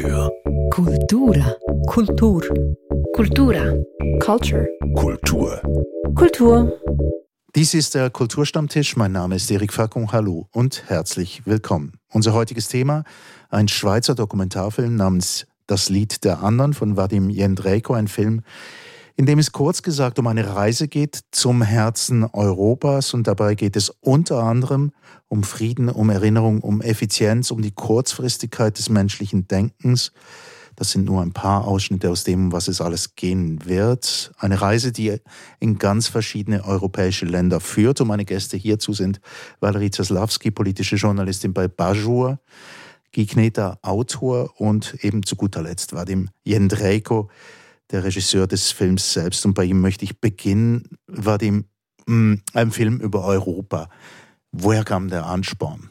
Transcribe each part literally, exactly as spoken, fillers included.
für Kultura. Kultur. Kultura. Culture. Kultur. Kultur. Dies ist der Kulturstammtisch. Mein Name ist Erik Fackung. Hallo und herzlich willkommen. Unser heutiges Thema: ein Schweizer Dokumentarfilm namens Das Lied der anderen von Vadim Jendrejko. Ein Film, in dem es kurz gesagt um eine Reise geht zum Herzen Europas. Und dabei geht es unter anderem um Frieden, um Erinnerung, um Effizienz, um die Kurzfristigkeit des menschlichen Denkens. Das sind nur ein paar Ausschnitte aus dem, um was es alles gehen wird. Eine Reise, die in ganz verschiedene europäische Länder führt. Und meine Gäste hierzu sind Valerie Zaslawski, politische Journalistin bei Bajur, Guy Kneter, Autor, und eben zu guter Letzt Vadim Jendrejko, der Regisseur des Films selbst. Und bei ihm möchte ich beginnen, Vadim, ein Film über Europa. Woher kam der Ansporn?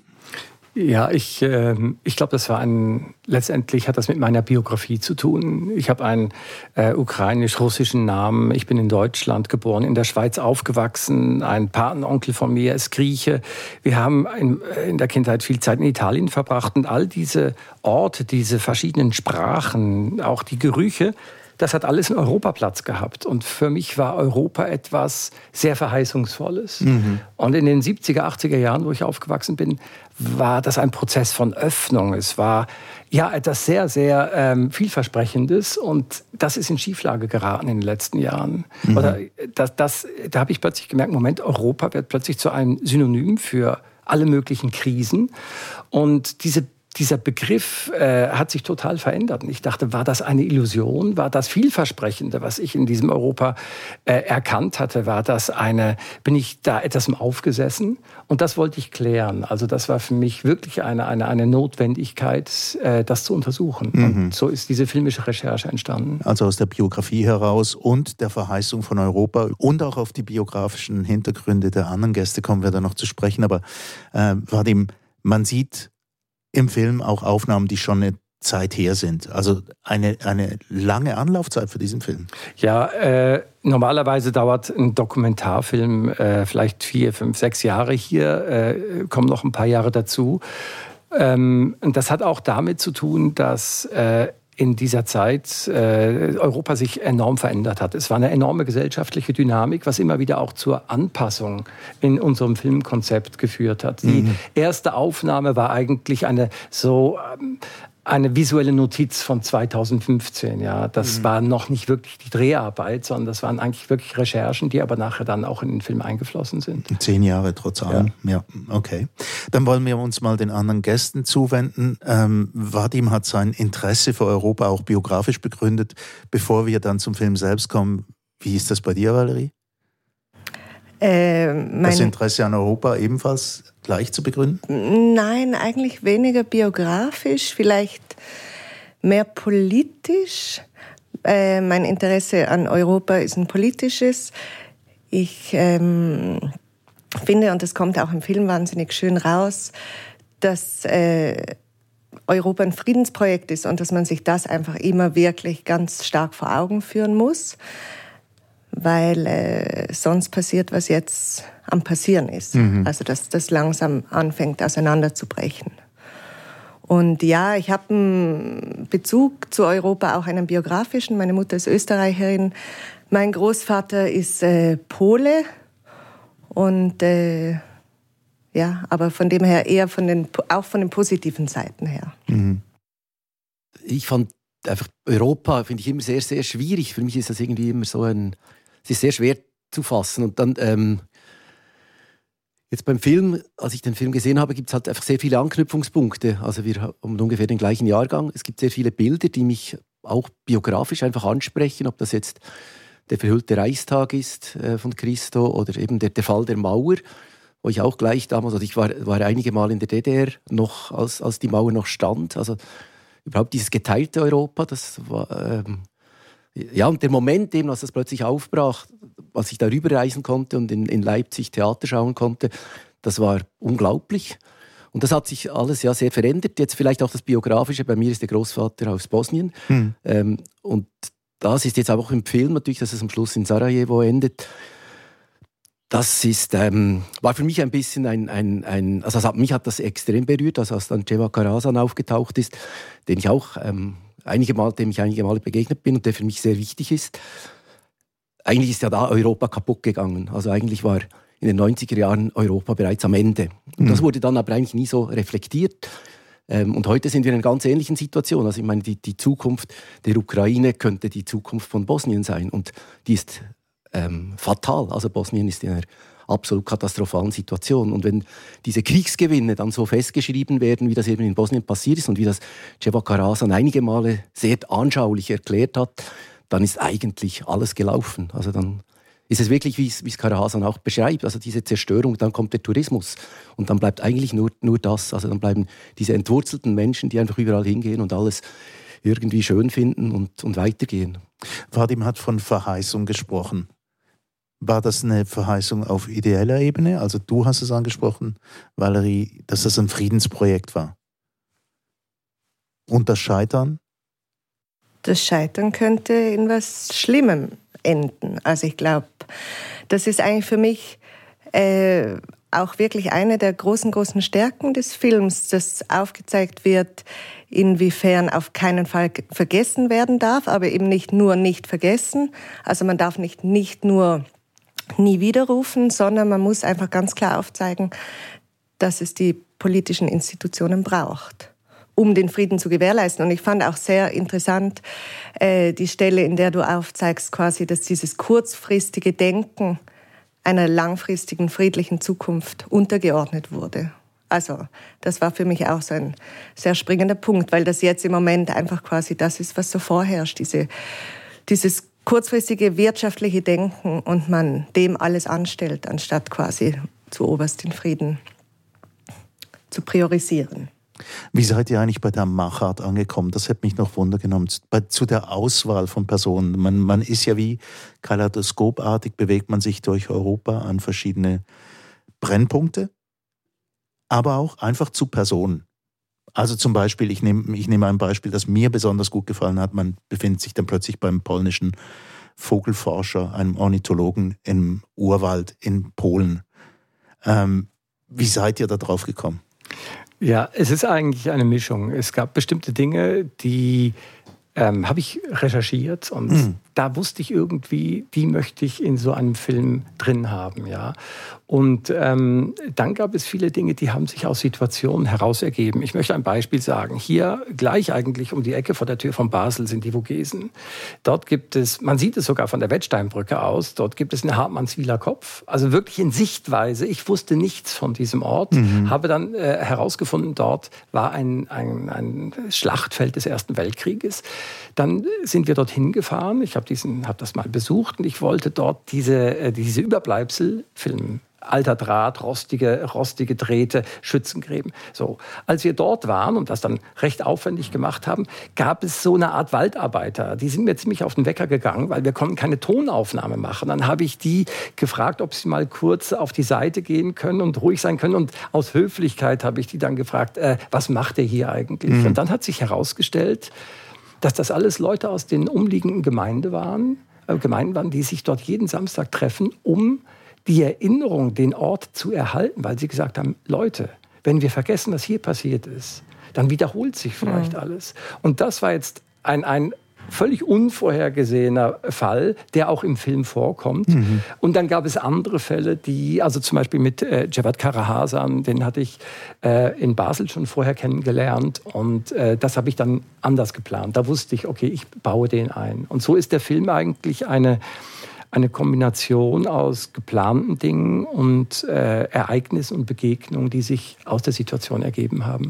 Ja, ich, äh, ich glaube, das war ein, letztendlich hat das mit meiner Biografie zu tun. Ich habe einen äh, ukrainisch-russischen Namen. Ich bin in Deutschland geboren, in der Schweiz aufgewachsen. Ein Patenonkel von mir ist Grieche. Wir haben in, in der Kindheit viel Zeit in Italien verbracht. Und all diese Orte, diese verschiedenen Sprachen, auch die Gerüche, das hat alles in Europa Platz gehabt. Und für mich war Europa etwas sehr Verheißungsvolles. Mhm. Und in den siebziger, achtziger Jahren, wo ich aufgewachsen bin, war das ein Prozess von Öffnung. Es war ja etwas sehr, sehr ähm, vielversprechendes. Und das ist in Schieflage geraten in den letzten Jahren. Mhm. Oder das, das, da habe ich plötzlich gemerkt, Moment, Europa wird plötzlich zu einem Synonym für alle möglichen Krisen. Und diese Dieser Begriff äh, hat sich total verändert. Und ich dachte, war das eine Illusion? War das Vielversprechende, was ich in diesem Europa äh, erkannt hatte? War das eine, bin ich da etwas aufgesessen? Und das wollte ich klären. Also das war für mich wirklich eine, eine, eine Notwendigkeit, äh, das zu untersuchen. Mhm. Und so ist diese filmische Recherche entstanden. Also aus der Biografie heraus und der Verheißung von Europa und auch auf die biografischen Hintergründe der anderen Gäste kommen wir da noch zu sprechen. Aber äh, Vadim, man sieht im Film auch Aufnahmen, die schon eine Zeit her sind. Also eine, eine lange Anlaufzeit für diesen Film. Ja, äh, normalerweise dauert ein Dokumentarfilm äh, vielleicht vier, fünf, sechs Jahre. Hier äh, kommen noch ein paar Jahre dazu. Ähm, und das hat auch damit zu tun, dass äh, in dieser Zeit äh, Europa sich enorm verändert hat. Es war eine enorme gesellschaftliche Dynamik, was immer wieder auch zur Anpassung in unserem Filmkonzept geführt hat. Die mhm. erste Aufnahme war eigentlich eine so ähm, eine visuelle Notiz von zweitausendfünfzehn. Ja, das mhm. war noch nicht wirklich die Dreharbeit, sondern das waren eigentlich wirklich Recherchen, die aber nachher dann auch in den Film eingeflossen sind. Zehn Jahre trotz allem. Ja. ja, okay. Dann wollen wir uns mal den anderen Gästen zuwenden. Ähm, Vadim hat sein Interesse für Europa auch biografisch begründet. Bevor wir dann zum Film selbst kommen, wie ist das bei dir, Valerie? Äh, mein das Interesse an Europa ebenfalls gleich zu begründen? Nein, eigentlich weniger biografisch, vielleicht mehr politisch. Äh, mein Interesse an Europa ist ein politisches. Ich ähm, finde, und das kommt auch im Film wahnsinnig schön raus, dass äh, Europa ein Friedensprojekt ist und dass man sich das einfach immer wirklich ganz stark vor Augen führen muss, weil äh, sonst passiert, was jetzt am Passieren ist. Mhm. Also dass das langsam anfängt auseinanderzubrechen. Und ja, ich habe einen Bezug zu Europa, auch einen biografischen. Meine Mutter ist Österreicherin, mein Großvater ist äh, Pole. Und äh, ja, aber von dem her eher von den, auch von den positiven Seiten her. Mhm. Ich fand einfach Europa, finde ich immer sehr, sehr schwierig. Für mich ist das irgendwie immer so ein, es ist sehr schwer zu fassen. Und dann, ähm, jetzt beim Film, als ich den Film gesehen habe, gibt es halt einfach sehr viele Anknüpfungspunkte. Also wir haben ungefähr den gleichen Jahrgang. Es gibt sehr viele Bilder, die mich auch biografisch einfach ansprechen, ob das jetzt der verhüllte Reichstag ist äh, von Christo oder eben der, der Fall der Mauer, wo ich auch gleich damals, also ich war, war einige Mal in der D D R, noch, als, als die Mauer noch stand, also überhaupt dieses geteilte Europa, das war, ähm, ja, und der Moment eben, als das plötzlich aufbrach, als ich darüber reisen konnte und in, in Leipzig Theater schauen konnte, das war unglaublich. Und das hat sich alles ja sehr verändert. Jetzt vielleicht auch das Biografische. Bei mir ist der Großvater aus Bosnien. Hm. Ähm, und das ist jetzt auch im Film natürlich, dass es am Schluss in Sarajevo endet. Das ist, ähm, war für mich ein bisschen ein, ein, ein also mich hat das extrem berührt, also als dann Ceva Karasan aufgetaucht ist, den ich auch ähm, einige Mal, dem ich einige Male begegnet bin und der für mich sehr wichtig ist. Eigentlich ist ja da Europa kaputt gegangen. Also eigentlich war in den neunziger Jahren Europa bereits am Ende. Und das wurde dann aber eigentlich nie so reflektiert. Ähm, und heute sind wir in einer ganz ähnlichen Situation. Also ich meine, die, die Zukunft der Ukraine könnte die Zukunft von Bosnien sein. Und die ist ähm, fatal. Also Bosnien ist in einer absolut katastrophalen Situation. Und wenn diese Kriegsgewinne dann so festgeschrieben werden, wie das eben in Bosnien passiert ist und wie das Cevaca Rasan einige Male sehr anschaulich erklärt hat, dann ist eigentlich alles gelaufen. Also dann ist es wirklich, wie es, wie es Karahasan auch beschreibt, also diese Zerstörung, dann kommt der Tourismus und dann bleibt eigentlich nur, nur das. Also dann bleiben diese entwurzelten Menschen, die einfach überall hingehen und alles irgendwie schön finden und, und weitergehen. Vadim hat von Verheißung gesprochen. War das eine Verheißung auf ideeller Ebene? Also du hast es angesprochen, Valerie, dass das ein Friedensprojekt war. Und das Scheitern? Das Scheitern könnte in was Schlimmem enden. Also ich glaube, das ist eigentlich für mich äh, auch wirklich eine der großen, großen Stärken des Films, dass aufgezeigt wird, inwiefern auf keinen Fall vergessen werden darf, aber eben nicht nur nicht vergessen. Also man darf nicht, nicht nur nie widerrufen, sondern man muss einfach ganz klar aufzeigen, dass es die politischen Institutionen braucht, um den Frieden zu gewährleisten. Und ich fand auch sehr interessant äh, die Stelle, in der du aufzeigst, quasi, dass dieses kurzfristige Denken einer langfristigen friedlichen Zukunft untergeordnet wurde. Also das war für mich auch so ein sehr springender Punkt, weil das jetzt im Moment einfach quasi das ist, was so vorherrscht, diese, dieses kurzfristige wirtschaftliche Denken und man dem alles anstellt, anstatt quasi zuoberst den Frieden zu priorisieren. Wie seid ihr eigentlich bei der Machart angekommen? Das hat mich noch Wunder genommen. Bei, zu der Auswahl von Personen. Man, man ist ja wie kaleidoskopartig, bewegt man sich durch Europa an verschiedene Brennpunkte, aber auch einfach zu Personen. Also zum Beispiel, ich nehme ich nehme ein Beispiel, das mir besonders gut gefallen hat. Man befindet sich dann plötzlich beim polnischen Vogelforscher, einem Ornithologen im Urwald in Polen. Ähm, wie seid ihr da drauf gekommen? Ja, es ist eigentlich eine Mischung. Es gab bestimmte Dinge, die ähm, habe ich recherchiert und mhm. da wusste ich irgendwie, die möchte ich in so einem Film drin haben, ja. Und ähm, dann gab es viele Dinge, die haben sich aus Situationen heraus ergeben. Ich möchte ein Beispiel sagen. Hier gleich eigentlich um die Ecke vor der Tür von Basel sind die Vogesen. Dort gibt es, man sieht es sogar von der Wettsteinbrücke aus, dort gibt es einen Hartmannswiler Kopf. Also wirklich in Sichtweise. Ich wusste nichts von diesem Ort, mhm. habe dann äh, herausgefunden, dort war ein, ein, ein Schlachtfeld des Ersten Weltkrieges. Dann sind wir dorthin gefahren. Ich habe diesen, habe das mal besucht und ich wollte dort diese, äh, diese Überbleibsel filmen. Alter Draht, rostige, rostige Drähte, Schützengräben. So, als wir dort waren und das dann recht aufwendig gemacht haben, gab es so eine Art Waldarbeiter. Die sind mir ziemlich auf den Wecker gegangen, weil wir konnten keine Tonaufnahme machen. Dann habe ich die gefragt, ob sie mal kurz auf die Seite gehen können und ruhig sein können. Und aus Höflichkeit habe ich die dann gefragt, äh, was macht ihr hier eigentlich? Mhm. Und dann hat sich herausgestellt, dass das alles Leute aus den umliegenden Gemeinden waren, äh, Gemeinden waren, die sich dort jeden Samstag treffen, um die Erinnerung, den Ort zu erhalten, weil sie gesagt haben, Leute, wenn wir vergessen, was hier passiert ist, dann wiederholt sich vielleicht mhm. alles. Und das war jetzt ein, ein völlig unvorhergesehener Fall, der auch im Film vorkommt. Mhm. Und dann gab es andere Fälle, die, also zum Beispiel mit äh, Cevat Karahasan, den hatte ich äh, in Basel schon vorher kennengelernt und äh, das habe ich dann anders geplant. Da wusste ich, okay, ich baue den ein. Und so ist der Film eigentlich eine Eine Kombination aus geplanten Dingen und äh, Ereignissen und Begegnungen, die sich aus der Situation ergeben haben.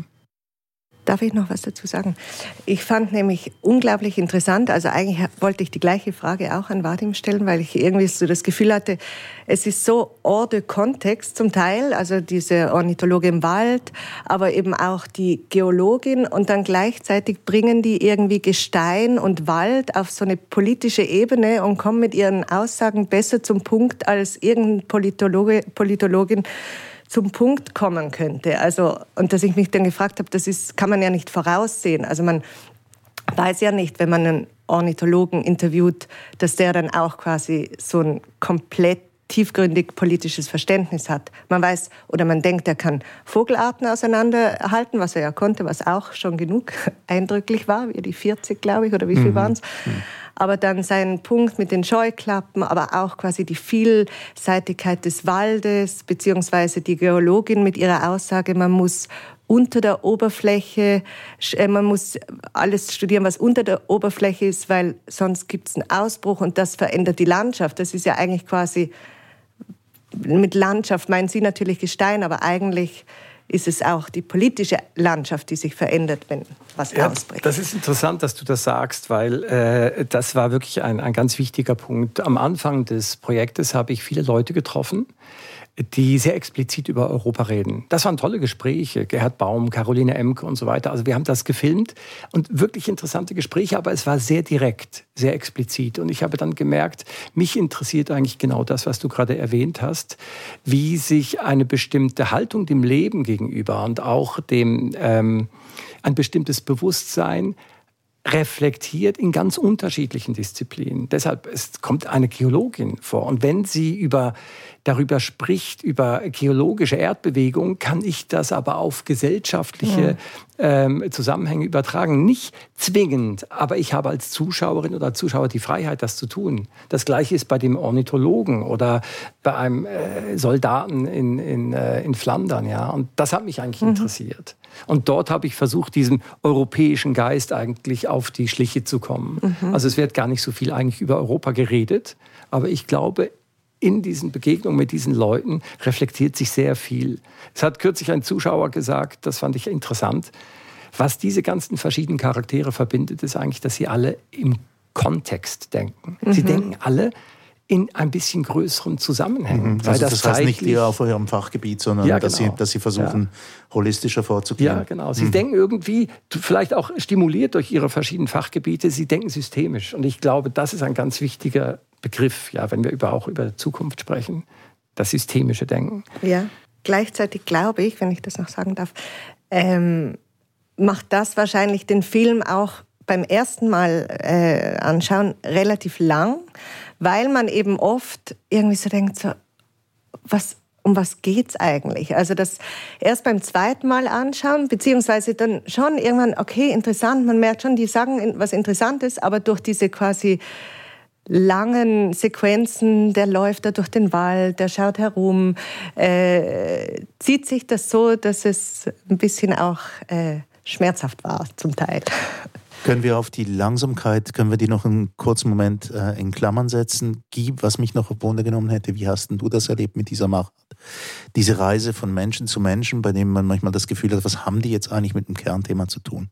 Darf ich noch was dazu sagen? Ich fand nämlich unglaublich interessant, also eigentlich wollte ich die gleiche Frage auch an Vadim stellen, weil ich irgendwie so das Gefühl hatte, es ist so hors de Kontext zum Teil, also diese Ornithologe im Wald, aber eben auch die Geologin und dann gleichzeitig bringen die irgendwie Gestein und Wald auf so eine politische Ebene und kommen mit ihren Aussagen besser zum Punkt als irgendein Politologe, Politologin zum Punkt kommen könnte. Also, und dass ich mich dann gefragt habe, das ist, kann man ja nicht voraussehen. Also man weiß ja nicht, wenn man einen Ornithologen interviewt, dass der dann auch quasi so ein komplett tiefgründig politisches Verständnis hat. Man weiß oder man denkt, er kann Vogelarten auseinanderhalten, was er ja konnte, was auch schon genug eindrücklich war, wie die vierzig, glaube ich, oder wie viel mhm. waren es. Mhm. Aber dann sein Punkt mit den Scheuklappen, aber auch quasi die Vielseitigkeit des Waldes, beziehungsweise die Geologin mit ihrer Aussage, man muss unter der Oberfläche, man muss alles studieren, was unter der Oberfläche ist, weil sonst gibt es einen Ausbruch und das verändert die Landschaft. Das ist ja eigentlich quasi, mit Landschaft meinen Sie natürlich Gestein, aber eigentlich ist es auch die politische Landschaft, die sich verändert, wenn was ja, ausbricht. Das ist interessant, dass du das sagst, weil äh, das war wirklich ein, ein ganz wichtiger Punkt. Am Anfang des Projektes habe ich viele Leute getroffen, die sehr explizit über Europa reden. Das waren tolle Gespräche, Gerhard Baum, Caroline Emke und so weiter. Also wir haben das gefilmt und wirklich interessante Gespräche, aber es war sehr direkt, sehr explizit. Und ich habe dann gemerkt, mich interessiert eigentlich genau das, was du gerade erwähnt hast, wie sich eine bestimmte Haltung dem Leben gegenüber und auch dem ähm, ein bestimmtes Bewusstsein reflektiert in ganz unterschiedlichen Disziplinen. Deshalb es kommt eine Geologin vor. Und wenn sie über, darüber spricht, über geologische Erdbewegung, kann ich das aber auf gesellschaftliche ja. ähm, Zusammenhänge übertragen. Nicht zwingend, aber ich habe als Zuschauerin oder Zuschauer die Freiheit, das zu tun. Das Gleiche ist bei dem Ornithologen oder bei einem äh, Soldaten in, in, äh, in Flandern. Ja? Und das hat mich eigentlich mhm. interessiert. Und dort habe ich versucht, diesem europäischen Geist eigentlich auf die Schliche zu kommen. Mhm. Also es wird gar nicht so viel eigentlich über Europa geredet, aber ich glaube, in diesen Begegnungen mit diesen Leuten reflektiert sich sehr viel. Es hat kürzlich ein Zuschauer gesagt, das fand ich interessant, was diese ganzen verschiedenen Charaktere verbindet, ist eigentlich, dass sie alle im Kontext denken. Mhm. Sie denken alle in ein bisschen größeren Zusammenhängen. Mhm. Also das, das heißt nicht eher auf eurem Fachgebiet, sondern ja, genau. dass, sie, dass sie versuchen, ja. holistischer vorzugehen. Ja, genau. Sie mhm. denken irgendwie, vielleicht auch stimuliert durch ihre verschiedenen Fachgebiete, sie denken systemisch. Und ich glaube, das ist ein ganz wichtiger Begriff, ja, wenn wir über, auch über Zukunft sprechen, das systemische Denken. Ja, gleichzeitig glaube ich, wenn ich das noch sagen darf, ähm, macht das wahrscheinlich den Film auch beim ersten Mal äh, anschauen relativ lang, weil man eben oft irgendwie so denkt, so, was, um was geht's eigentlich? Also das erst beim zweiten Mal anschauen, beziehungsweise dann schon irgendwann, okay, interessant, man merkt schon, die sagen was Interessantes, aber durch diese quasi langen Sequenzen, der läuft da durch den Wald, der schaut herum, äh, zieht sich das so, dass es ein bisschen auch äh, schmerzhaft war zum Teil. Können wir auf die Langsamkeit, können wir die noch einen kurzen Moment äh, in Klammern setzen? Guy, was mich noch auf Wunder genommen hätte, wie hast denn du das erlebt mit dieser Machart? Diese Reise von Menschen zu Menschen, bei dem man manchmal das Gefühl hat, was haben die jetzt eigentlich mit dem Kernthema zu tun?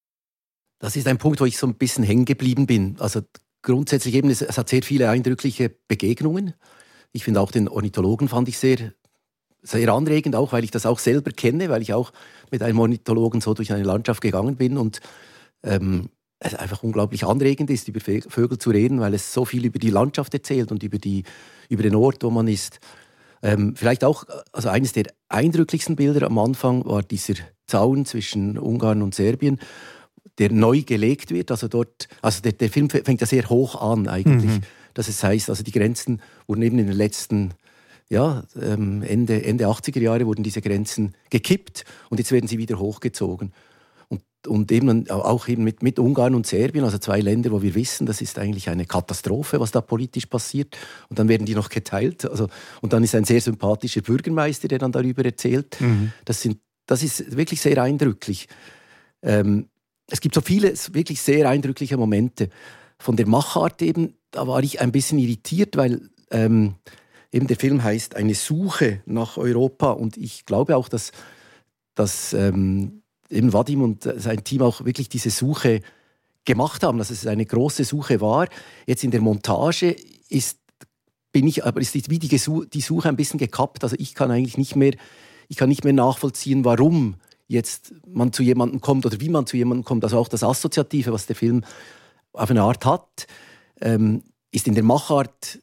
Das ist ein Punkt, wo ich so ein bisschen hängen geblieben bin. Also grundsätzlich eben, es, es hat sehr viele eindrückliche Begegnungen. Ich finde auch den Ornithologen fand ich sehr, sehr anregend, auch weil ich das auch selber kenne, weil ich auch mit einem Ornithologen so durch eine Landschaft gegangen bin und ähm, es einfach unglaublich anregend ist, über Vögel zu reden, weil es so viel über die Landschaft erzählt und über, die, über den Ort, wo man ist. Ähm, vielleicht auch, also eines der eindrücklichsten Bilder am Anfang war dieser Zaun zwischen Ungarn und Serbien, der neu gelegt wird. Also dort, also der, der Film fängt ja sehr hoch an eigentlich. Mhm. Dass es heißt, also die Grenzen wurden eben in den letzten, ja, ähm, Ende, Ende achtziger Jahre wurden diese Grenzen gekippt und jetzt werden sie wieder hochgezogen. Und, und eben auch eben mit, mit Ungarn und Serbien, also zwei Länder, wo wir wissen, das ist eigentlich eine Katastrophe, was da politisch passiert. Und dann werden die noch geteilt. Also, und dann ist ein sehr sympathischer Bürgermeister, der dann darüber erzählt. Mhm. Das, sind, das ist wirklich sehr eindrücklich. Ähm, Es gibt so viele wirklich sehr eindrückliche Momente. Von der Machart eben, da war ich ein bisschen irritiert, weil ähm, eben der Film heißt Eine Suche nach Europa. Und ich glaube auch, dass, dass ähm, eben Vadim und sein Team auch wirklich diese Suche gemacht haben, dass es eine große Suche war. Jetzt in der Montage ist, bin ich, aber ist wie die, die Suche ein bisschen gekappt. Also ich kann eigentlich nicht mehr, ich kann nicht mehr nachvollziehen, warum jetzt man zu jemandem kommt oder wie man zu jemandem kommt. Also auch das Assoziative, was der Film auf eine Art hat, ähm, ist in der Machart,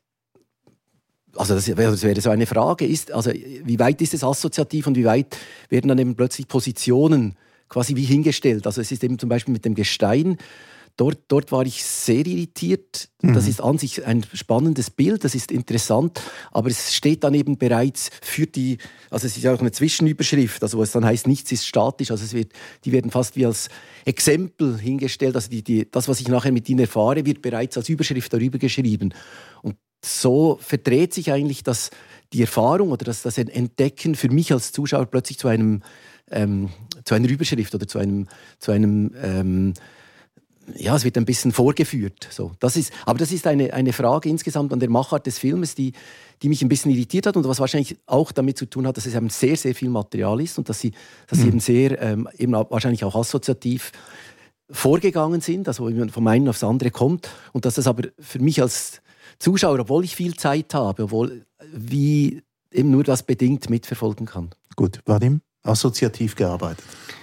also das wäre, das wäre so eine Frage, ist, also wie weit ist es assoziativ und wie weit werden dann eben plötzlich Positionen quasi wie hingestellt. Also es ist eben zum Beispiel mit dem Gestein, dort, dort war ich sehr irritiert. Mhm. Das ist an sich ein spannendes Bild, das ist interessant, aber es steht dann eben bereits für die, also es ist ja auch eine Zwischenüberschrift, also wo es dann heißt, nichts ist statisch, also es wird, die werden fast wie als Exempel hingestellt, also die, die, das, was ich nachher mit ihnen erfahre, wird bereits als Überschrift darüber geschrieben. Und so verdreht sich eigentlich das, die Erfahrung oder das, das Entdecken für mich als Zuschauer plötzlich zu einem ähm, zu einer Überschrift oder zu einem, zu einem ähm, ja, es wird ein bisschen vorgeführt. So, das ist, aber das ist eine, eine Frage insgesamt an der Machart des Filmes, die, die mich ein bisschen irritiert hat und was wahrscheinlich auch damit zu tun hat, dass es eben sehr, sehr viel Material ist und dass sie, dass mhm. sie eben sehr, ähm, eben wahrscheinlich auch assoziativ vorgegangen sind, also vom einen aufs andere kommt und dass das aber für mich als Zuschauer, obwohl ich viel Zeit habe, obwohl wie eben nur das bedingt mitverfolgen kann. Gut, Vadim, assoziativ gearbeitet.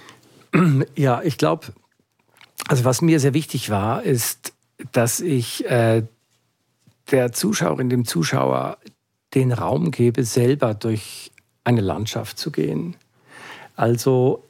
Ja, ich glaube, also was mir sehr wichtig war, ist, dass ich äh, der Zuschauerin, dem Zuschauer den Raum gebe, selber durch eine Landschaft zu gehen. Also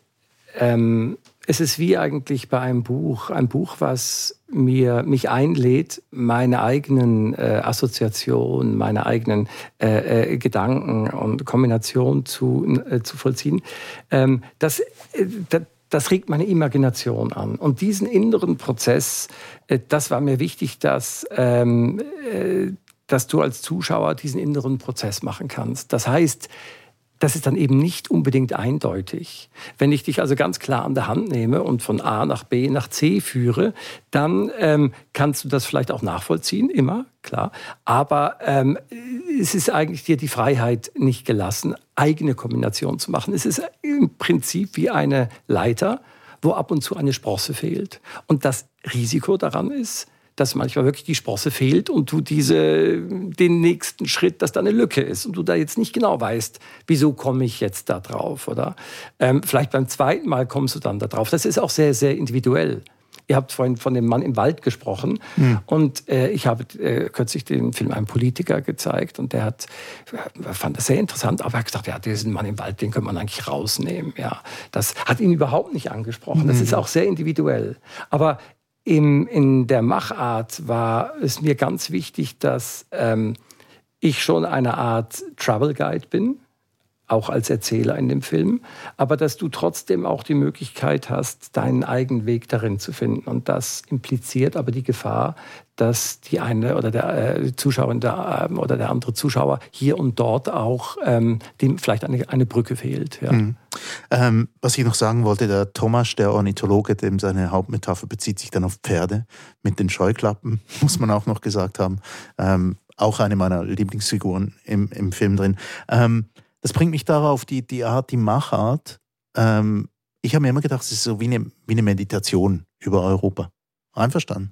ähm, es ist wie eigentlich bei einem Buch, ein Buch, was mir, mich einlädt, meine eigenen äh, Assoziationen, meine eigenen äh, äh, Gedanken und Kombinationen zu, äh, zu vollziehen. Ähm, das, äh, das, das regt meine Imagination an. Und diesen inneren Prozess, äh, das war mir wichtig, dass, ähm, äh, dass du als Zuschauer diesen inneren Prozess machen kannst. Das heißt, das ist dann eben nicht unbedingt eindeutig. Wenn ich dich also ganz klar an der Hand nehme und von A nach B nach C führe, dann ähm, kannst du das vielleicht auch nachvollziehen, immer, klar. Aber ähm, es ist eigentlich dir die Freiheit nicht gelassen, eigene Kombinationen zu machen. Es ist im Prinzip wie eine Leiter, wo ab und zu eine Sprosse fehlt. Und das Risiko daran ist, dass manchmal wirklich die Sprosse fehlt und du diese, den nächsten Schritt, dass da eine Lücke ist und du da jetzt nicht genau weißt, wieso komme ich jetzt da drauf, oder? Ähm, vielleicht beim zweiten Mal kommst du dann da drauf. Das ist auch sehr, sehr individuell. Ihr habt vorhin von dem Mann im Wald gesprochen mhm. und äh, ich habe äh, kürzlich den Film einem Politiker gezeigt und der hat, äh, fand das sehr interessant, aber er hat gesagt, ja, diesen Mann im Wald, den könnte man eigentlich rausnehmen. Ja, das hat ihn überhaupt nicht angesprochen. Mhm. Das ist auch sehr individuell. Aber In, in der Machart war es mir ganz wichtig, dass ähm, ich schon eine Art Travel Guide bin, auch als Erzähler in dem Film, aber dass du trotzdem auch die Möglichkeit hast, deinen eigenen Weg darin zu finden. Und das impliziert aber die Gefahr, dass die eine oder der äh, Zuschauerin der, äh, oder der andere Zuschauer hier und dort auch ähm, dem vielleicht eine, eine Brücke fehlt. Ja. Mhm. Ähm, was ich noch sagen wollte, der Thomas, der Ornithologe, dem seine Hauptmetapher bezieht sich dann auf Pferde mit den Scheuklappen, muss man auch noch gesagt haben. Ähm, auch eine meiner Lieblingsfiguren im, im Film drin. Ähm, das bringt mich darauf, die, die Art, die Machart. Ähm, ich habe mir immer gedacht, es ist so wie eine, wie eine Meditation über Europa. Einverstanden?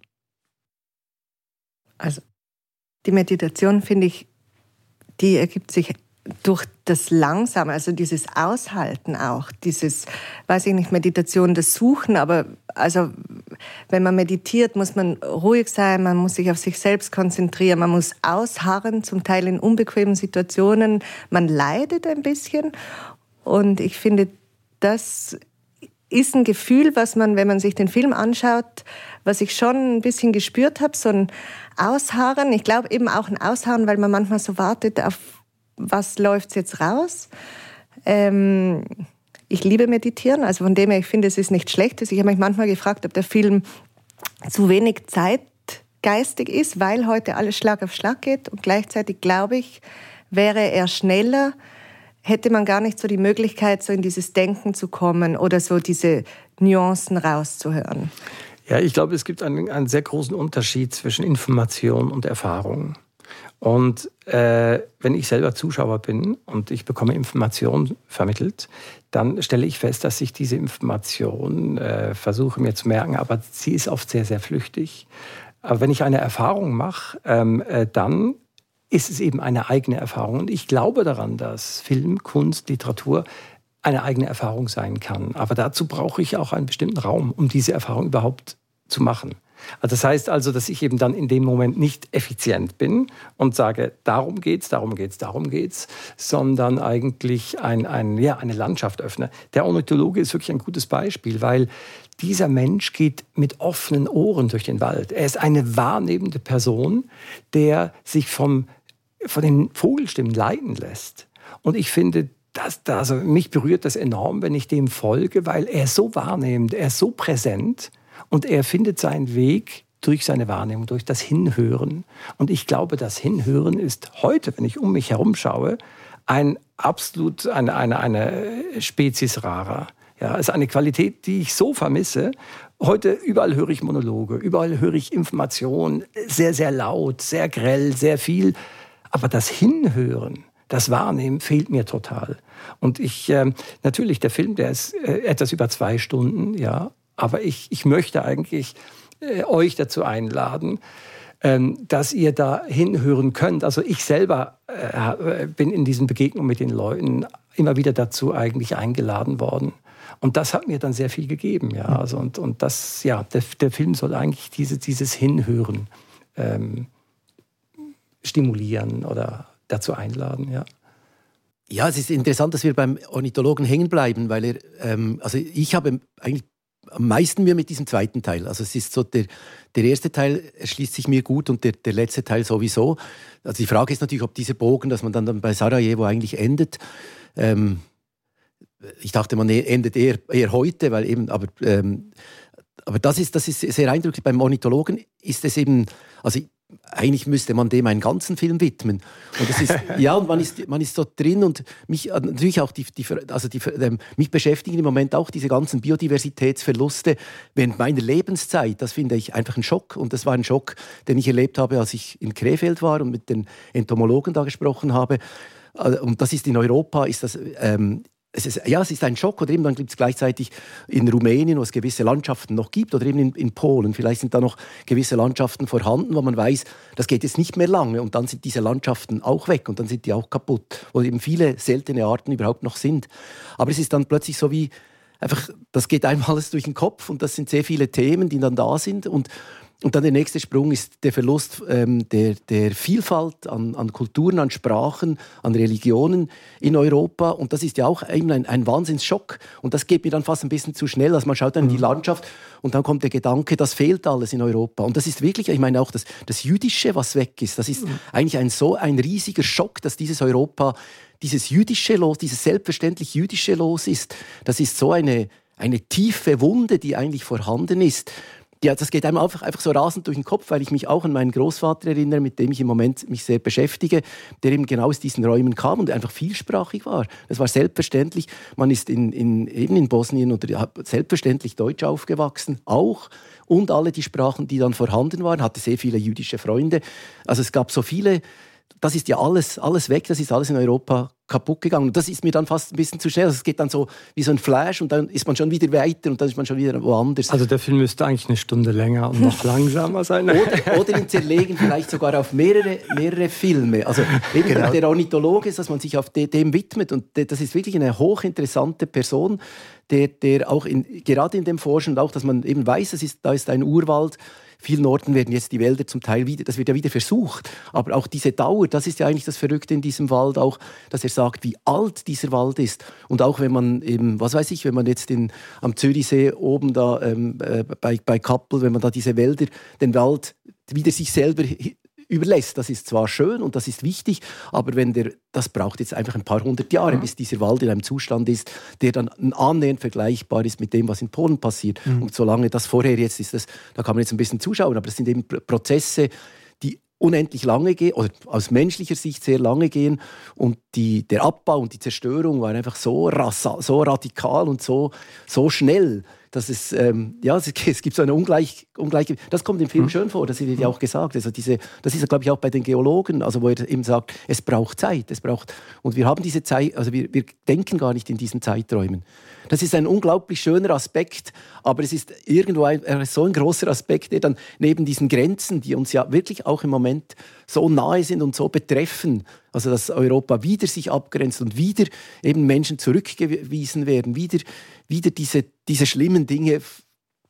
Also die Meditation, finde ich, die ergibt sich durch das Langsame, also dieses Aushalten auch, dieses, weiß ich nicht, Meditation, das Suchen, aber also wenn man meditiert, muss man ruhig sein, man muss sich auf sich selbst konzentrieren, man muss ausharren, zum Teil in unbequemen Situationen, man leidet ein bisschen und ich finde, das ist ein Gefühl, was man, wenn man sich den Film anschaut, was ich schon ein bisschen gespürt habe, so ein Ausharren, ich glaube eben auch ein Ausharren, weil man manchmal so wartet auf was läuft jetzt raus? Ähm, ich liebe Meditieren, also von dem her, ich finde, es ist nichts Schlechtes. Ich habe mich manchmal gefragt, ob der Film zu wenig zeitgeistig ist, weil heute alles Schlag auf Schlag geht. Und gleichzeitig, glaube ich, wäre er schneller, hätte man gar nicht so die Möglichkeit, so in dieses Denken zu kommen oder so diese Nuancen rauszuhören. Ja, ich glaube, es gibt einen, einen sehr großen Unterschied zwischen Information und Erfahrung. Und äh, wenn ich selber Zuschauer bin und ich bekomme Informationen vermittelt, dann stelle ich fest, dass ich diese Information äh, versuche mir zu merken, aber sie ist oft sehr, sehr flüchtig. Aber wenn ich eine Erfahrung mache, ähm, äh, dann ist es eben eine eigene Erfahrung. Und ich glaube daran, dass Film, Kunst, Literatur eine eigene Erfahrung sein kann. Aber dazu brauche ich auch einen bestimmten Raum, um diese Erfahrung überhaupt zu machen. Das heißt also, dass ich eben dann in dem Moment nicht effizient bin und sage, darum geht's, darum geht's, darum geht's, sondern eigentlich ein, ein, ja, eine Landschaft öffne. Der Ornithologe ist wirklich ein gutes Beispiel, weil dieser Mensch geht mit offenen Ohren durch den Wald. Er ist eine wahrnehmende Person, der sich vom, von den Vogelstimmen leiten lässt. Und ich finde, das, also mich berührt das enorm, wenn ich dem folge, weil er ist so wahrnehmend, er ist so präsent und er findet seinen Weg durch seine Wahrnehmung, durch das Hinhören. Und ich glaube, das Hinhören ist heute, wenn ich um mich herum schaue, ein absolut eine, eine, eine Spezies rarer. Ja, es ist eine Qualität, die ich so vermisse. Heute überall höre ich Monologe, überall höre ich Informationen, sehr, sehr laut, sehr grell, sehr viel. Aber das Hinhören, das Wahrnehmen fehlt mir total. Und ich, äh, natürlich, der Film, der ist äh, etwas über zwei Stunden, ja. Aber ich, ich möchte eigentlich äh, euch dazu einladen, ähm, dass ihr da hinhören könnt. Also ich selber äh, bin in diesen Begegnungen mit den Leuten immer wieder dazu eigentlich eingeladen worden. Und das hat mir dann sehr viel gegeben, ja. Also und, und das, ja, der, der Film soll eigentlich diese, dieses Hinhören ähm, stimulieren oder dazu einladen, ja. Ja, es ist interessant, dass wir beim Ornithologen hängen bleiben, weil er, ähm, also ich habe eigentlich am meisten mir mit diesem zweiten Teil. Also es ist so, der, der erste Teil erschließt sich mir gut und der, der letzte Teil sowieso. Also die Frage ist natürlich, ob dieser Bogen, dass man dann, dann bei Sarajevo eigentlich endet. Ähm, ich dachte, man endet eher, eher heute, weil eben, aber, ähm, aber das ist, das ist sehr eindrücklich. Beim Ornithologen ist es eben, also eigentlich müsste man dem einen ganzen Film widmen. Und das ist, ja, und man ist, man ist so drin und mich natürlich auch die, die, also die, ähm, mich beschäftigen im Moment auch diese ganzen Biodiversitätsverluste während meiner Lebenszeit. Das finde ich einfach ein Schock. Und das war ein Schock, den ich erlebt habe, als ich in Krefeld war und mit den Entomologen da gesprochen habe. Und das ist in Europa, ist das ähm, Es ist, ja, es ist ein Schock. Oder eben dann gibt es gleichzeitig in Rumänien, wo es gewisse Landschaften noch gibt, oder eben in, in Polen. Vielleicht sind da noch gewisse Landschaften vorhanden, wo man weiß, das geht jetzt nicht mehr lange. Und dann sind diese Landschaften auch weg und dann sind die auch kaputt. Wo eben viele seltene Arten überhaupt noch sind. Aber es ist dann plötzlich so wie, einfach, das geht einem alles durch den Kopf und das sind sehr viele Themen, die dann da sind. Und Und dann der nächste Sprung ist der Verlust ähm, der, der Vielfalt an, an Kulturen, an Sprachen, an Religionen in Europa. Und das ist ja auch eben ein, ein Wahnsinnsschock. Und das geht mir dann fast ein bisschen zu schnell. Also man schaut dann in die Landschaft und dann kommt der Gedanke, das fehlt alles in Europa. Und das ist wirklich, ich meine auch das, das Jüdische, was weg ist. Das ist eigentlich ein, so ein riesiger Schock, dass dieses Europa, dieses jüdische Los, dieses selbstverständlich jüdische Los ist. Das ist so eine, eine tiefe Wunde, die eigentlich vorhanden ist. Ja, das geht einem einfach, einfach so rasend durch den Kopf, weil ich mich auch an meinen Großvater erinnere, mit dem ich im Moment mich sehr beschäftige, der eben genau aus diesen Räumen kam und einfach vielsprachig war. Das war selbstverständlich. Man ist in, in, eben in Bosnien oder selbstverständlich Deutsch aufgewachsen, auch. Und alle die Sprachen, die dann vorhanden waren, hatte sehr viele jüdische Freunde. Also es gab so viele. Das ist ja alles, alles weg, das ist alles in Europa kaputt gegangen. Und das ist mir dann fast ein bisschen zu schnell. Also es geht dann so wie so ein Flash und dann ist man schon wieder weiter und dann ist man schon wieder woanders. Also der Film müsste eigentlich eine Stunde länger und noch langsamer sein. Oder, oder ihn zerlegen vielleicht sogar auf mehrere, mehrere Filme. Also eben genau. Der Ornithologe ist, dass man sich auf de, dem widmet und de, das ist wirklich eine hochinteressante Person, der, der auch in, gerade in dem Forschen und auch, dass man eben weiß, das ist, da ist ein Urwald. Vielen Orten werden jetzt die Wälder zum Teil wieder, das wird ja wieder versucht. Aber auch diese Dauer, das ist ja eigentlich das Verrückte in diesem Wald auch, dass er sagt, wie alt dieser Wald ist. Und auch wenn man eben, was weiß ich, wenn man jetzt in, am Zürichsee oben da ähm, äh, bei, bei Kappel, wenn man da diese Wälder, den Wald wieder sich selber überlässt. Das ist zwar schön und das ist wichtig, aber wenn der, das braucht jetzt einfach ein paar hundert Jahre, mhm. bis dieser Wald in einem Zustand ist, der dann annähernd vergleichbar ist mit dem, was in Polen passiert. Mhm. Und solange das vorher jetzt ist, das, da kann man jetzt ein bisschen zuschauen, aber das sind eben Prozesse, die unendlich lange gehen, oder aus menschlicher Sicht sehr lange gehen. Und die, der Abbau und die Zerstörung waren einfach so, rasa, so radikal und so, so schnell, dass es, ähm, ja, es, es gibt so eine Ungleich, Ungleiche, das kommt im Film mhm. schön vor, das wird ja auch gesagt. Also diese, das ist ja, glaube ich, auch bei den Geologen, also wo er eben sagt, es braucht Zeit, es braucht, und wir haben diese Zeit, also wir, wir denken gar nicht in diesen Zeiträumen. Das ist ein unglaublich schöner Aspekt, aber es ist irgendwo ein, so ein großer Aspekt, der dann neben diesen Grenzen, die uns ja wirklich auch im Moment so nahe sind und so betreffen, also dass Europa wieder sich abgrenzt und wieder eben Menschen zurückgewiesen werden, wieder, wieder diese, diese schlimmen Dinge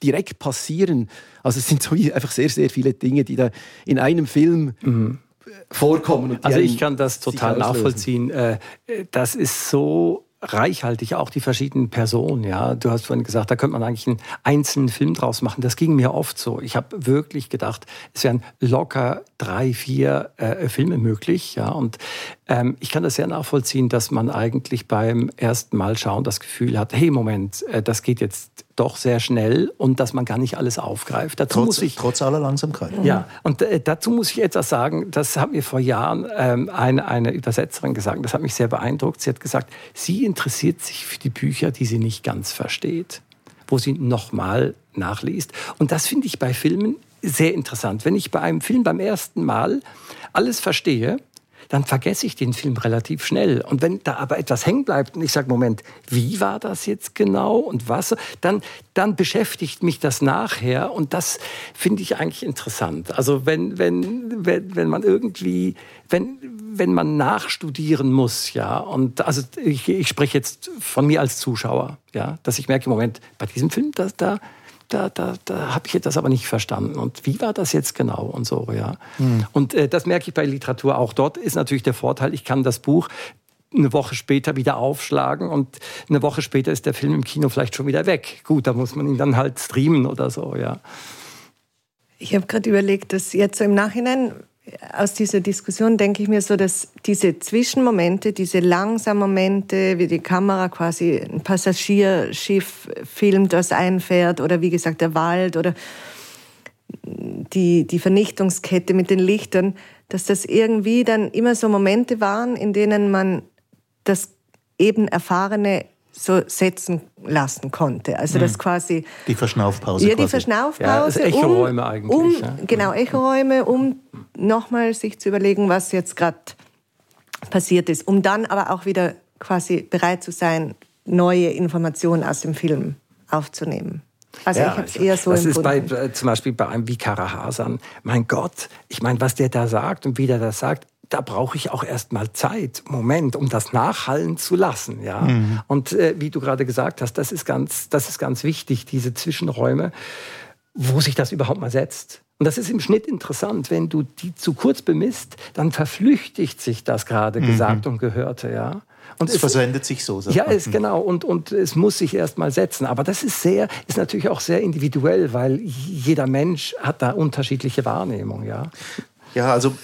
direkt passieren. Also es sind so einfach sehr, sehr viele Dinge, die da in einem Film mhm. vorkommen. Und also ich kann das total nachvollziehen. Das ist so reichhaltig, auch die verschiedenen Personen. Ja, du hast vorhin gesagt, da könnte man eigentlich einen einzelnen Film draus machen. Das ging mir oft so. Ich habe wirklich gedacht, es wären locker drei, vier äh, Filme möglich. Ja, und ähm, ich kann das sehr nachvollziehen, dass man eigentlich beim ersten Mal schauen das Gefühl hat, hey, Moment, äh, das geht jetzt doch sehr schnell und dass man gar nicht alles aufgreift. Dazu trotz, muss ich, trotz aller Langsamkeit. Ja, und äh, dazu muss ich etwas sagen, das hat mir vor Jahren ähm, eine, eine Übersetzerin gesagt, das hat mich sehr beeindruckt. Sie hat gesagt, sie interessiert sich für die Bücher, die sie nicht ganz versteht, wo sie nochmal nachliest. Und das finde ich bei Filmen sehr interessant. Wenn ich bei einem Film beim ersten Mal alles verstehe, dann vergesse ich den Film relativ schnell. Und wenn da aber etwas hängen bleibt und ich sage, Moment, wie war das jetzt genau und was, dann, dann beschäftigt mich das nachher und das finde ich eigentlich interessant. Also wenn, wenn, wenn, wenn man irgendwie, wenn, wenn man nachstudieren muss, ja, und also ich, ich spreche jetzt von mir als Zuschauer, ja, dass ich merke, Moment, bei diesem Film, da, da Da, da, da habe ich das aber nicht verstanden. Und wie war das jetzt genau und so, ja. Hm. Und äh, das merke ich bei Literatur auch. Dort ist natürlich der Vorteil, ich kann das Buch eine Woche später wieder aufschlagen und eine Woche später ist der Film im Kino vielleicht schon wieder weg. Gut, da muss man ihn dann halt streamen oder so, ja. Ich habe gerade überlegt, dass jetzt so im Nachhinein aus dieser Diskussion denke ich mir so, dass diese Zwischenmomente, diese langsamen Momente, wie die Kamera quasi ein Passagierschiff filmt, das einfährt, oder wie gesagt der Wald oder die, die Vernichtungskette mit den Lichtern, dass das irgendwie dann immer so Momente waren, in denen man das eben Erfahrene so setzen lassen konnte. Also das quasi... Die Verschnaufpause. Ja, die Verschnaufpause. Ja, das Echoräume um, eigentlich. Um, ja. Genau, Echoräume, um nochmal sich zu überlegen, was jetzt gerade passiert ist. Um dann aber auch wieder quasi bereit zu sein, neue Informationen aus dem Film aufzunehmen. Also ja, ich habe es eher so das empfunden. ist bei, äh, zum Beispiel bei einem wie Kara Hasan. Mein Gott, ich meine, was der da sagt und wie der das sagt, da brauche ich auch erst mal Zeit, Moment, um das nachhallen zu lassen, ja. Mhm. Und äh, wie du gerade gesagt hast, das ist ganz, das ist ganz wichtig, diese Zwischenräume, wo sich das überhaupt mal setzt. Und das ist im Schnitt interessant, wenn du die zu kurz bemisst, dann verflüchtigt sich das gerade mhm. Gesagt und Gehörte, ja. Und es, es versendet sich so. Ja, es, genau. Und, und es muss sich erst mal setzen. Aber das ist sehr, ist natürlich auch sehr individuell, weil jeder Mensch hat da unterschiedliche Wahrnehmung, ja. Ja, also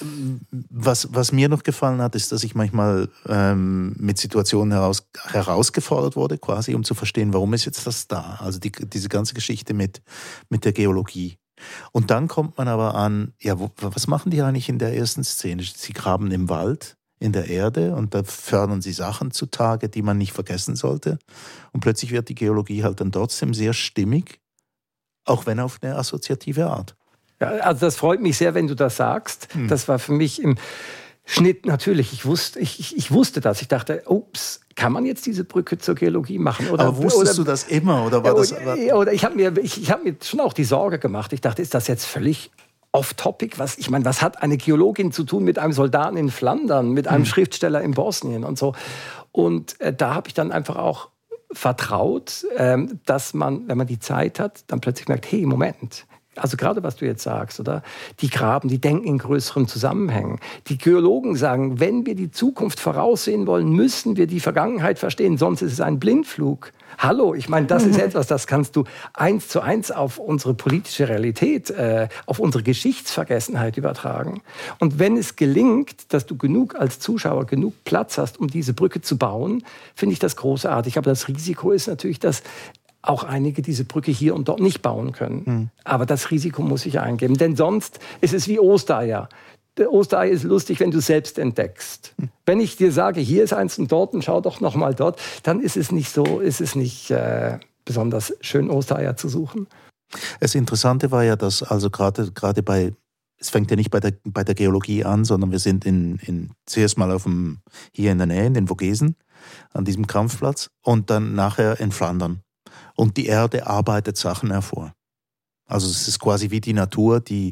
was, was mir noch gefallen hat, ist, dass ich manchmal ähm, mit Situationen heraus, herausgefordert wurde, quasi, um zu verstehen, warum ist jetzt das da? Also die, diese ganze Geschichte mit, mit der Geologie. Und dann kommt man aber an, ja, wo, was machen die eigentlich in der ersten Szene? Sie graben im Wald, in der Erde, und da fördern sie Sachen zutage, die man nicht vergessen sollte. Und plötzlich wird die Geologie halt dann trotzdem sehr stimmig, auch wenn auf eine assoziative Art. Ja, also das freut mich sehr, wenn du das sagst. Hm. Das war für mich im Schnitt natürlich. Ich wusste, ich, ich wusste das. Ich dachte, ups, kann man jetzt diese Brücke zur Geologie machen? Oder, aber wusstest oder, du das immer? Oder war das, oder, oder ich habe mir, ich, ich hab mir schon auch die Sorge gemacht. Ich dachte, ist das jetzt völlig off-topic? Was, ich meine, was hat eine Geologin zu tun mit einem Soldaten in Flandern, mit einem hm. Schriftsteller in Bosnien und so? Und äh, da habe ich dann einfach auch vertraut, ähm, dass man, wenn man die Zeit hat, dann plötzlich merkt, hey, Moment. Also gerade was du jetzt sagst, oder? Die graben, die denken in größeren Zusammenhängen. Die Geologen sagen, wenn wir die Zukunft voraussehen wollen, müssen wir die Vergangenheit verstehen, sonst ist es ein Blindflug. Hallo, ich meine, das ist etwas, das kannst du eins zu eins auf unsere politische Realität, äh, auf unsere Geschichtsvergessenheit übertragen. Und wenn es gelingt, dass du genug als Zuschauer genug Platz hast, um diese Brücke zu bauen, finde ich das großartig. Aber das Risiko ist natürlich, dass auch einige diese Brücke hier und dort nicht bauen können. Hm. Aber das Risiko muss ich eingeben. Denn sonst ist es wie Ostereier. Der Osterei ist lustig, wenn du es selbst entdeckst. Hm. Wenn ich dir sage, hier ist eins und dort und schau doch noch mal dort, dann ist es nicht so, ist es nicht äh, besonders schön, Ostereier zu suchen. Das Interessante war ja, dass also gerade gerade bei, es fängt ja nicht bei der, bei der Geologie an, sondern wir sind in, in, zuerst mal auf dem, hier in der Nähe, in den Vogesen, an diesem Kampfplatz, und dann nachher in Flandern. Und die Erde arbeitet Sachen hervor. Also es ist quasi wie die Natur, die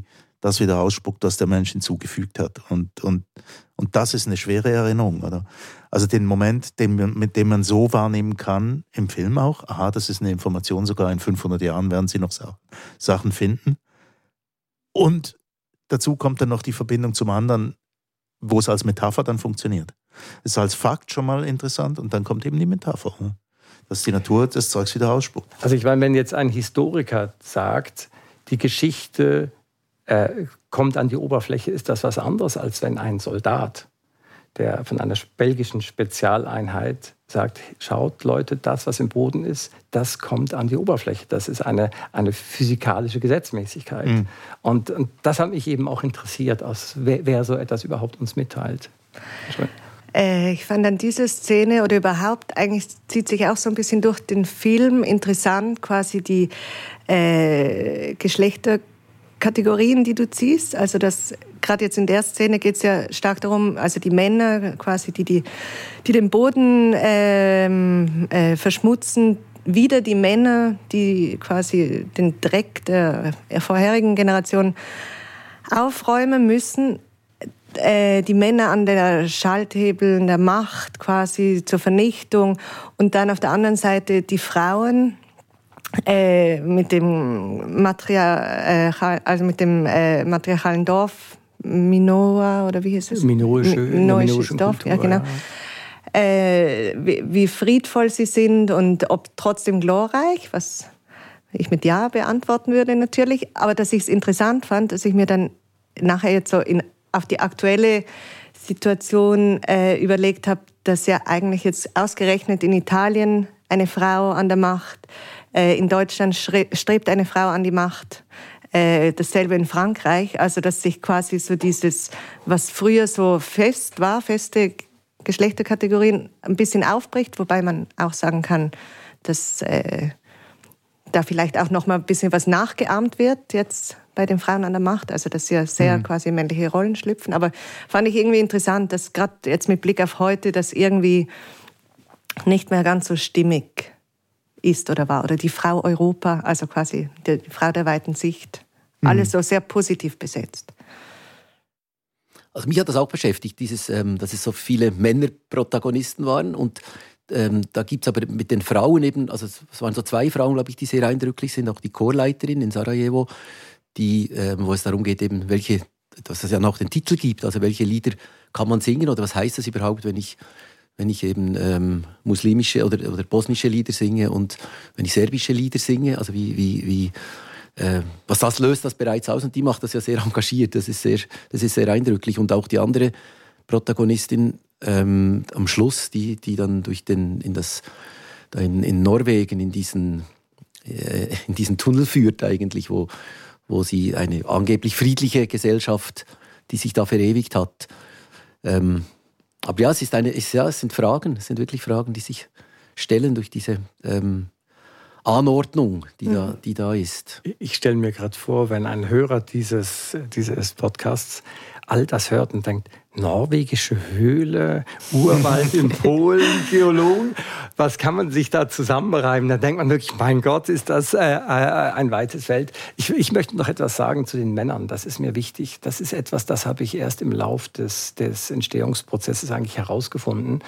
das wieder ausspuckt, was der Mensch hinzugefügt hat. Und, und, und das ist eine schwere Erinnerung, oder? Also den Moment, den, mit dem man so wahrnehmen kann, im Film auch, aha, das ist eine Information, sogar in fünfhundert Jahren werden sie noch Sachen finden. Und dazu kommt dann noch die Verbindung zum anderen, wo es als Metapher dann funktioniert. Es ist als Fakt schon mal interessant und dann kommt eben die Metapher, ne? Dass die Natur das Zeugs wieder ausspuckt. Also ich meine, wenn jetzt ein Historiker sagt, die Geschichte äh, kommt an die Oberfläche, ist das was anderes, als wenn ein Soldat, der von einer belgischen Spezialeinheit sagt, schaut Leute, das, was im Boden ist, das kommt an die Oberfläche. Das ist eine, eine physikalische Gesetzmäßigkeit. Mhm. Und, und das hat mich eben auch interessiert, aus, wer, wer so etwas überhaupt uns mitteilt. Äh, ich fand an dieser Szene oder überhaupt, eigentlich zieht sich auch so ein bisschen durch den Film interessant, quasi die äh, Geschlechterkategorien, die du ziehst. Also das gerade jetzt in der Szene geht es ja stark darum, also die Männer quasi, die, die, die den Boden ähm, äh, verschmutzen, wieder die Männer, die quasi den Dreck der, der vorherigen Generation aufräumen müssen. Äh, die Männer an der Schalthebel der Macht quasi zur Vernichtung und dann auf der anderen Seite die Frauen, äh, mit dem Matriarchal, also mit dem äh, matriarchalen Dorf Minoa oder wie hieß es? Minoische, Minoisches Dorf, Kultur, ja genau. Ja. Äh, wie, wie friedvoll sie sind und ob trotzdem glorreich, was ich mit Ja beantworten würde natürlich, aber dass ich es interessant fand, dass ich mir dann nachher jetzt so in, auf die aktuelle Situation äh, überlegt habe, dass ja eigentlich jetzt ausgerechnet in Italien eine Frau an der Macht, äh, in Deutschland strebt eine Frau an die Macht, äh, dasselbe in Frankreich, also dass sich quasi so dieses, was früher so fest war, feste Geschlechterkategorien, ein bisschen aufbricht, wobei man auch sagen kann, dass äh, da vielleicht auch noch mal ein bisschen was nachgeahmt wird jetzt bei den Frauen an der Macht, also dass sie ja sehr mhm. quasi männliche Rollen schlüpfen. Aber fand ich irgendwie interessant, dass gerade jetzt mit Blick auf heute das irgendwie nicht mehr ganz so stimmig ist oder war. Oder die Frau Europa, also quasi die, die Frau der weiten Sicht. Mhm. Alles so sehr positiv besetzt. Also mich hat das auch beschäftigt, dieses, ähm, dass es so viele Männerprotagonisten waren. Und ähm, da gibt es aber mit den Frauen eben, also es waren so zwei Frauen, glaube ich, die sehr eindrücklich sind, auch die Chorleiterin in Sarajevo, die, ähm, wo es darum geht, eben welche, dass es ja noch den Titel gibt, also welche Lieder kann man singen oder was heißt das überhaupt, wenn ich, wenn ich eben ähm, muslimische oder, oder bosnische Lieder singe und wenn ich serbische Lieder singe, also wie, wie, wie äh, was das löst das bereits aus, und die macht das ja sehr engagiert, das ist sehr, das ist sehr eindrücklich. Und auch die andere Protagonistin ähm, am Schluss, die, die dann durch den, in das, da in, in Norwegen in diesen, äh, in diesen Tunnel führt eigentlich, wo wo sie eine angeblich friedliche Gesellschaft, die sich da verewigt hat. Ähm, aber ja, es ist eine, es, ja, es sind Fragen, es sind wirklich Fragen, die sich stellen durch diese ähm, Anordnung, die, mhm. da, die da ist. Ich stelle mir gerade vor, wenn ein Hörer dieses, dieses Podcasts all das hört und denkt, norwegische Höhle, Urwald in Polen, Geologen, was kann man sich da zusammenreimen? Da denkt man wirklich, mein Gott, ist das äh, äh, ein weites Feld. Ich, ich möchte noch etwas sagen zu den Männern, das ist mir wichtig. Das ist etwas, das habe ich erst im Lauf des, des Entstehungsprozesses eigentlich herausgefunden.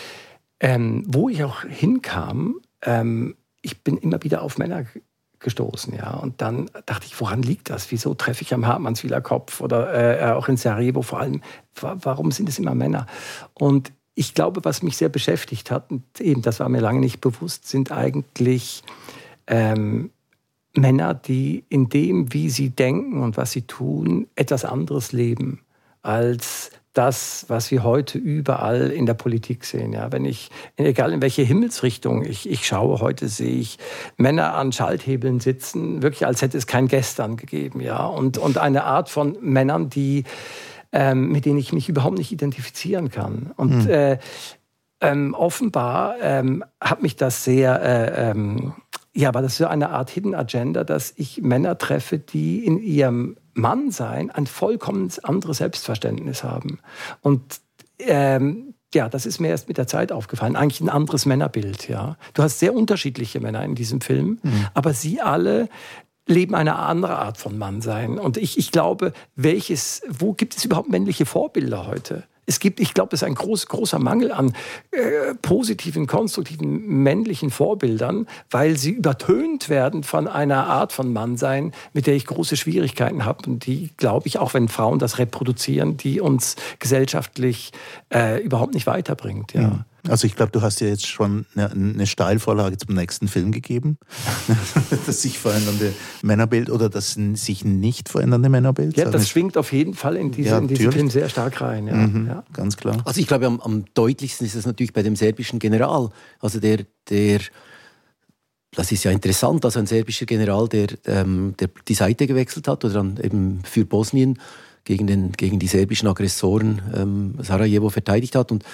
Ähm, wo ich auch hinkam, ähm, ich bin immer wieder auf Männer gestoßen, ja. Und dann dachte ich, woran liegt das? Wieso treffe ich am Hartmannswiler Kopf oder äh, auch in Sarajevo vor allem? Warum sind es immer Männer? Und ich glaube, was mich sehr beschäftigt hat, und eben, das war mir lange nicht bewusst, sind eigentlich ähm, Männer, die in dem, wie sie denken und was sie tun, etwas anderes leben als das, was wir heute überall in der Politik sehen. Ja, wenn ich, egal in welche Himmelsrichtung ich, ich schaue, heute sehe ich Männer an Schalthebeln sitzen, wirklich als hätte es kein Gestern gegeben. Ja, und, und eine Art von Männern, die, ähm, mit denen ich mich überhaupt nicht identifizieren kann. Und mhm. äh, ähm, offenbar ähm, hat mich das sehr... Äh, ähm, ja, war das so eine Art Hidden Agenda, dass ich Männer treffe, die in ihrem Mannsein ein vollkommen anderes Selbstverständnis haben. Und ähm, ja, das ist mir erst mit der Zeit aufgefallen. Eigentlich ein anderes Männerbild. Ja, du hast sehr unterschiedliche Männer in diesem Film, mhm. aber sie alle leben eine andere Art von Mannsein. Und ich, ich glaube, welches, wo gibt es überhaupt männliche Vorbilder heute? Es gibt, ich glaube, es ist ein groß, großer Mangel an äh, positiven, konstruktiven männlichen Vorbildern, weil sie übertönt werden von einer Art von Mannsein, mit der ich große Schwierigkeiten habe. Und die, glaube ich, auch wenn Frauen das reproduzieren, die uns gesellschaftlich äh, überhaupt nicht weiterbringt. Ja. Ja. Also ich glaube, du hast ja jetzt schon eine, eine Steilvorlage zum nächsten Film gegeben. Das sich verändernde Männerbild oder das sich nicht verändernde Männerbild. Ja, das schwingt auf jeden Fall in, diese, ja, in diesen Film sehr stark rein. Ja. Mhm, ja. Ganz klar. Also ich glaube, am, am deutlichsten ist es natürlich bei dem serbischen General. Also der, der, das ist ja interessant, also ein serbischer General, der, ähm, der die Seite gewechselt hat oder dann eben für Bosnien gegen, den, gegen die serbischen Aggressoren ähm, Sarajevo verteidigt hat. Und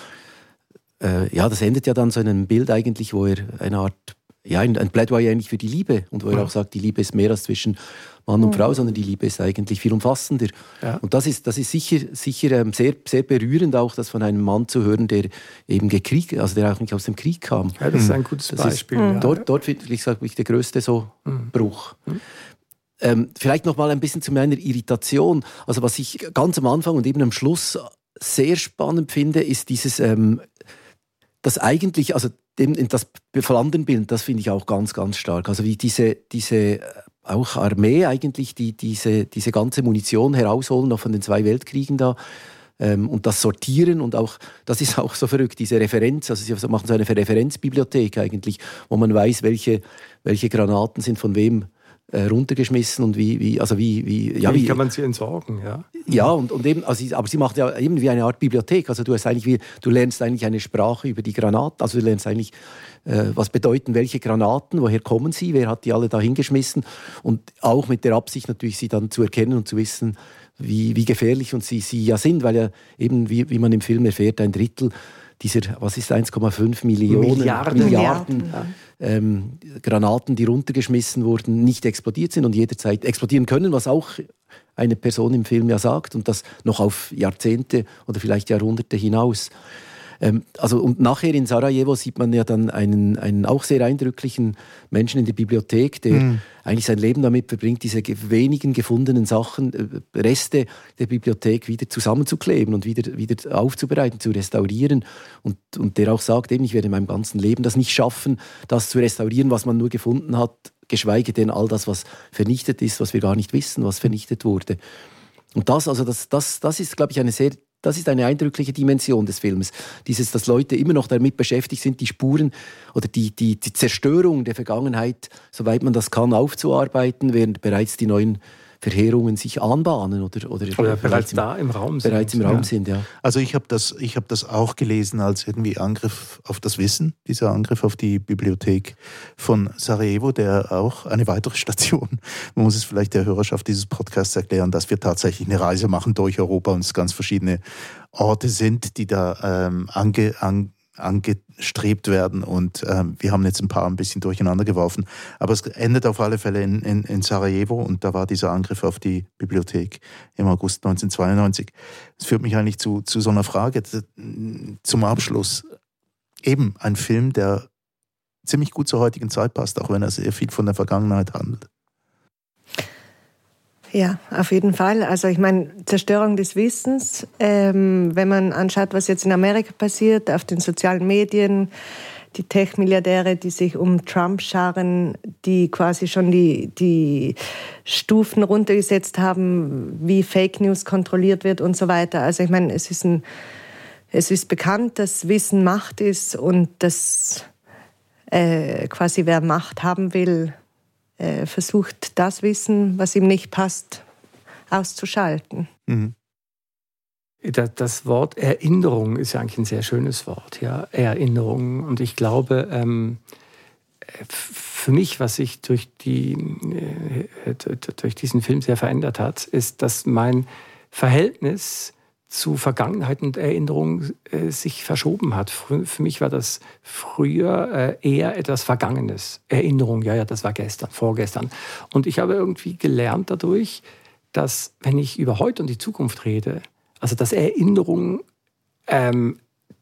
äh, ja, das endet ja dann so in einem Bild eigentlich, wo er eine Art, ja, ein, ein Plädoyer eigentlich für die Liebe und wo er auch sagt, die Liebe ist mehr als zwischen Mann und Frau, sondern die Liebe ist eigentlich viel umfassender. Ja. Und das ist, das ist sicher, sicher ähm, sehr, sehr berührend auch, das von einem Mann zu hören, der eben gekriegt, also der auch nicht aus dem Krieg kam. Ja, das ist ein gutes das Beispiel. Ist, ja. Dort, dort finde ich, sag ich, der größte so mhm. Bruch. Mhm. Ähm, vielleicht noch mal ein bisschen zu meiner Irritation. Also was ich ganz am Anfang und eben am Schluss sehr spannend finde, ist dieses, ähm, das eigentlich, also das Flandenbild, das finde ich auch ganz, ganz stark. Also wie diese, diese auch Armee eigentlich, die diese, diese ganze Munition herausholen, noch von den zwei Weltkriegen da, ähm, und das sortieren und auch, das ist auch so verrückt, diese Referenz, also sie machen so eine Referenzbibliothek eigentlich, wo man weiß, welche, welche Granaten sind von wem äh, runtergeschmissen und wie, wie, also wie, wie, ja, wie, wie kann man sie entsorgen, ja. Ja, und, und eben, also, aber sie macht ja eben wie eine Art Bibliothek. Also du hast eigentlich wie, du lernst eigentlich eine Sprache über die Granaten. Also du lernst eigentlich, äh, was bedeuten welche Granaten, woher kommen sie, wer hat die alle da hingeschmissen. Und auch mit der Absicht natürlich, sie dann zu erkennen und zu wissen, wie, wie gefährlich und sie, sie ja sind, weil ja eben, wie, wie man im Film erfährt, ein Drittel dieser, was ist eins Komma fünf Millionen Milliarden, Milliarden, Milliarden ja. ähm, Granaten, die runtergeschmissen wurden, nicht explodiert sind und jederzeit explodieren können, was auch eine Person im Film ja sagt und das noch auf Jahrzehnte oder vielleicht Jahrhunderte hinaus. Ähm, also, und nachher in Sarajevo sieht man ja dann einen, einen auch sehr eindrücklichen Menschen in der Bibliothek, der mhm. eigentlich sein Leben damit verbringt, diese wenigen gefundenen Sachen, äh, Reste der Bibliothek wieder zusammenzukleben und wieder, wieder aufzubereiten, zu restaurieren. Und, und der auch sagt, eben, ich werde in meinem ganzen Leben das nicht schaffen, das zu restaurieren, was man nur gefunden hat, geschweige denn all das, was vernichtet ist, was wir gar nicht wissen, was vernichtet wurde. Und das, also das, das, das ist, glaube ich, eine sehr, das ist eine eindrückliche Dimension des Films. Dieses, dass Leute immer noch damit beschäftigt sind, die Spuren oder die, die, die Zerstörung der Vergangenheit, soweit man das kann, aufzuarbeiten, während bereits die neuen Verheerungen sich anbahnen oder, oder, oder bereits im, da im Raum sind. Bereits im Raum ja. sind, ja. Also ich habe das, ich hab das auch gelesen als irgendwie Angriff auf das Wissen, dieser Angriff auf die Bibliothek von Sarajevo, der auch eine weitere Station, man muss es vielleicht der Hörerschaft dieses Podcasts erklären, dass wir tatsächlich eine Reise machen durch Europa und es ganz verschiedene Orte sind, die da ähm, ange, an, angestrebt werden und ähm, wir haben jetzt ein paar ein bisschen durcheinander geworfen, aber es endet auf alle Fälle in, in, in Sarajevo und da war dieser Angriff auf die Bibliothek im August neunzehnhundertzweiundneunzig. Das führt mich eigentlich zu, zu so einer Frage zum Abschluss. Eben ein Film, der ziemlich gut zur heutigen Zeit passt, auch wenn er sehr viel von der Vergangenheit handelt. Ja, auf jeden Fall. Also ich meine, Zerstörung des Wissens, ähm, wenn man anschaut, was jetzt in Amerika passiert, auf den sozialen Medien, die Tech-Milliardäre, die sich um Trump scharen, die quasi schon die, die Stufen runtergesetzt haben, wie Fake News kontrolliert wird und so weiter. Also ich meine, es ist, ein, es ist bekannt, dass Wissen Macht ist und dass äh, quasi wer Macht haben will, versucht, das Wissen, was ihm nicht passt, auszuschalten. Mhm. Das Wort Erinnerung ist ja eigentlich ein sehr schönes Wort. Ja? Erinnerung. Und ich glaube, ähm, für mich, was sich durch, die, äh, durch diesen Film sehr verändert hat, ist, dass mein Verhältnis zu Vergangenheit und Erinnerung äh, sich verschoben hat. Für, für mich war das früher äh, eher etwas Vergangenes. Erinnerung, ja, ja, das war gestern, vorgestern. Und ich habe irgendwie gelernt dadurch, dass, wenn ich über heute und die Zukunft rede, also dass Erinnerung ähm,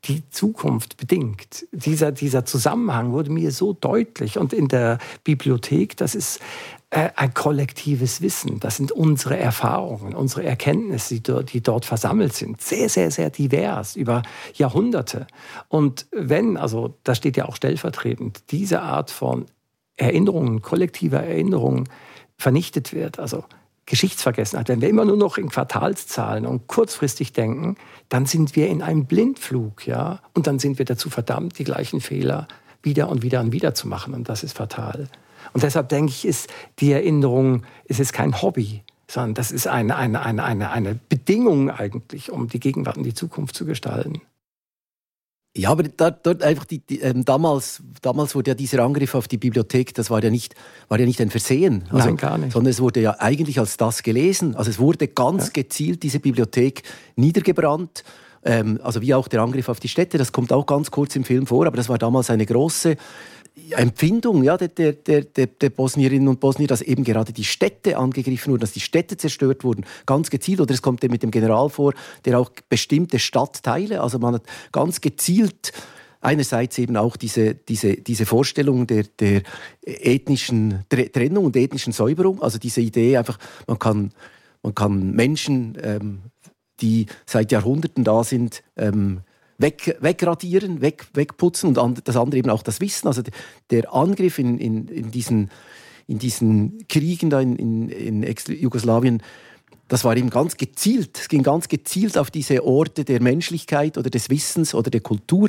die Zukunft bedingt. Dieser, dieser Zusammenhang wurde mir so deutlich. Und in der Bibliothek, das ist äh, ein kollektives Wissen. Das sind unsere Erfahrungen, unsere Erkenntnisse, die dort, die dort versammelt sind. Sehr, sehr, sehr divers, über Jahrhunderte. Und wenn, also da steht ja auch stellvertretend, diese Art von Erinnerungen, kollektiver Erinnerungen vernichtet wird, also Geschichtsvergessenheit, wenn wir immer nur noch in Quartalszahlen und kurzfristig denken, dann sind wir in einem Blindflug, ja, und dann sind wir dazu verdammt, die gleichen Fehler wieder und wieder und wieder zu machen, und das ist fatal. Und deshalb denke ich, ist die Erinnerung, ist es kein Hobby, sondern das ist eine, eine, eine, eine, eine Bedingung eigentlich, um die Gegenwart und die Zukunft zu gestalten. Ja, aber dort, dort einfach die, die, ähm, damals, damals wurde ja dieser Angriff auf die Bibliothek, das war ja nicht, war ja nicht ein Versehen. Also, Nein, gar nicht. Sondern es wurde ja eigentlich als das gelesen. Also es wurde ganz ja. gezielt diese Bibliothek niedergebrannt. Ähm, also wie auch der Angriff auf die Städte, das kommt auch ganz kurz im Film vor, aber das war damals eine große Empfindung, ja, der, der, der, der Bosnierinnen und Bosnier, dass eben gerade die Städte angegriffen wurden, dass die Städte zerstört wurden, ganz gezielt. Oder es kommt mit dem General vor, der auch bestimmte Stadtteile, also man hat ganz gezielt einerseits eben auch diese, diese, diese Vorstellung der, der ethnischen Trennung und ethnischen Säuberung, also diese Idee einfach, man kann, man kann Menschen, ähm, die seit Jahrhunderten da sind, ähm, Weg, wegradieren, weg, wegputzen und das andere eben auch das Wissen. Also der Angriff in, in, in, diesen, in diesen Kriegen da in, in, in Ex-Jugoslawien, das war eben ganz gezielt. Es ging ganz gezielt auf diese Orte der Menschlichkeit oder des Wissens oder der Kultur.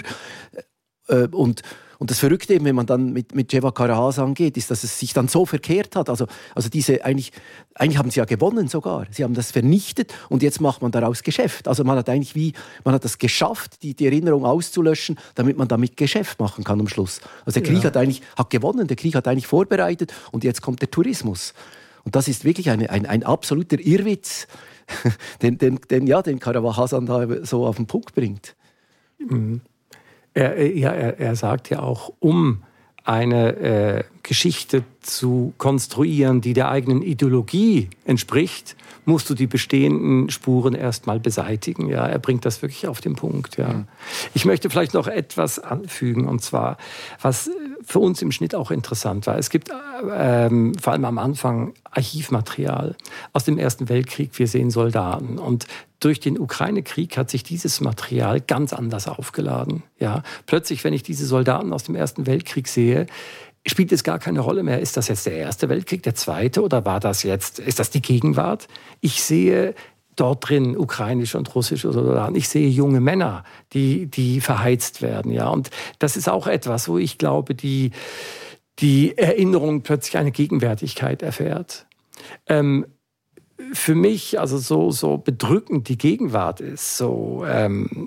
Und, und das Verrückte eben, wenn man dann mit, mit Jeva Karahan angeht, ist, dass es sich dann so verkehrt hat. Also, also diese, eigentlich, eigentlich haben sie ja gewonnen sogar. Sie haben das vernichtet und jetzt macht man daraus Geschäft. Also man hat eigentlich wie, man hat das geschafft, die, die Erinnerung auszulöschen, damit man damit Geschäft machen kann am Schluss. Also der Krieg ja. hat eigentlich hat gewonnen, der Krieg hat eigentlich vorbereitet und jetzt kommt der Tourismus. Und das ist wirklich eine, ein, ein absoluter Irrwitz, den, den, den, ja, den Karahan da so auf den Punkt bringt. Mhm. Er, ja, er, er sagt ja auch, um eine äh, Geschichte zu konstruieren, die der eigenen Ideologie entspricht, musst du die bestehenden Spuren erstmal beseitigen. Ja, er bringt das wirklich auf den Punkt. Ja. Mhm. Ich möchte vielleicht noch etwas anfügen, und zwar, was für uns im Schnitt auch interessant war. Es gibt ähm, vor allem am Anfang Archivmaterial aus dem Ersten Weltkrieg. Wir sehen Soldaten, und durch den Ukraine-Krieg hat sich dieses Material ganz anders aufgeladen. Ja, plötzlich, wenn ich diese Soldaten aus dem Ersten Weltkrieg sehe, spielt es gar keine Rolle mehr. Ist das jetzt der Erste Weltkrieg, der Zweite, oder war das jetzt, ist das die Gegenwart? Ich sehe dort drin ukrainische und russische Soldaten. Ich sehe junge Männer, die, die verheizt werden. Ja, und das ist auch etwas, wo ich glaube, die, die Erinnerung plötzlich eine Gegenwärtigkeit erfährt. Ähm, für mich, also so, so bedrückend die Gegenwart ist, so, ähm,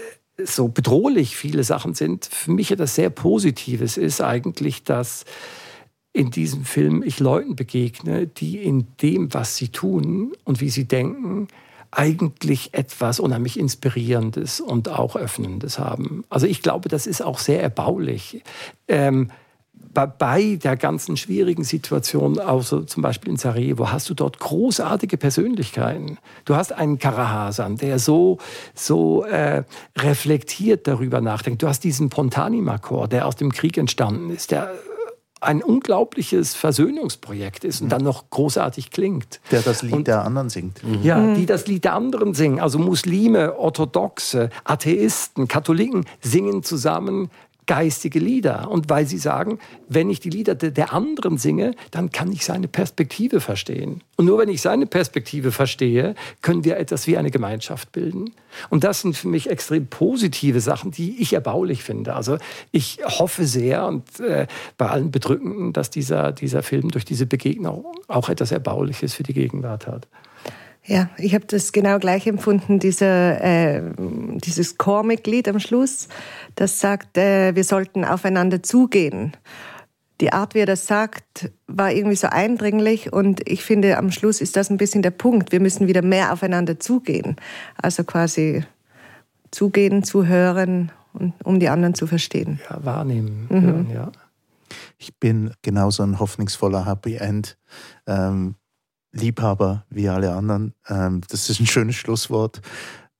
so bedrohlich viele Sachen sind, für mich etwas sehr Positives ist eigentlich, dass in diesem Film ich Leuten begegne, die in dem, was sie tun und wie sie denken, eigentlich etwas unheimlich Inspirierendes und auch Öffnendes haben. Also ich glaube, das ist auch sehr erbaulich. Ähm, bei, bei der ganzen schwierigen Situation, außer zum Beispiel in Sarajevo, hast du dort großartige Persönlichkeiten. Du hast einen Karahasan, der so, so äh, reflektiert darüber nachdenkt. Du hast diesen Pontani-Makor, der aus dem Krieg entstanden ist, der ein unglaubliches Versöhnungsprojekt ist und dann noch großartig klingt. Der das Lied und, der anderen singt. Mhm. Ja, die das Lied der anderen singen. Also Muslime, Orthodoxe, Atheisten, Katholiken singen zusammen geistige Lieder. Und weil sie sagen, wenn ich die Lieder der anderen singe, dann kann ich seine Perspektive verstehen. Und nur wenn ich seine Perspektive verstehe, können wir etwas wie eine Gemeinschaft bilden. Und das sind für mich extrem positive Sachen, die ich erbaulich finde. Also ich hoffe sehr und äh, bei allen Bedrückenden, dass dieser, dieser Film durch diese Begegnung auch etwas Erbauliches für die Gegenwart hat. Ja, ich habe das genau gleich empfunden, dieser, äh, dieses Chormitglied am Schluss, das sagt, äh, wir sollten aufeinander zugehen. Die Art, wie er das sagt, war irgendwie so eindringlich, und ich finde, am Schluss ist das ein bisschen der Punkt. Wir müssen wieder mehr aufeinander zugehen. Also quasi zugehen, zuhören, und, um die anderen zu verstehen. Ja, wahrnehmen. Mhm. Hören, ja. Ich bin genauso ein hoffnungsvoller Happy End. Ähm, Liebhaber wie alle anderen. Ähm, das ist ein schönes Schlusswort.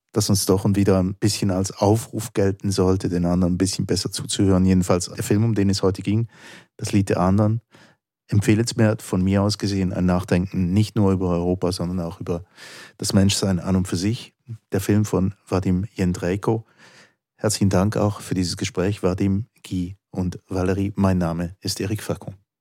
das uns doch wieder ein bisschen als Aufruf gelten sollte, den anderen ein bisschen besser zuzuhören. Jedenfalls der Film, um den es heute ging, Das Lied der anderen, empfehlenswert von mir aus gesehen, ein Nachdenken nicht nur über Europa, sondern auch über das Menschsein an und für sich. Der Film von Vadim Jendrejko. Herzlichen Dank auch für dieses Gespräch, Vadim, Guy und Valerie. Mein Name ist Eric Facon.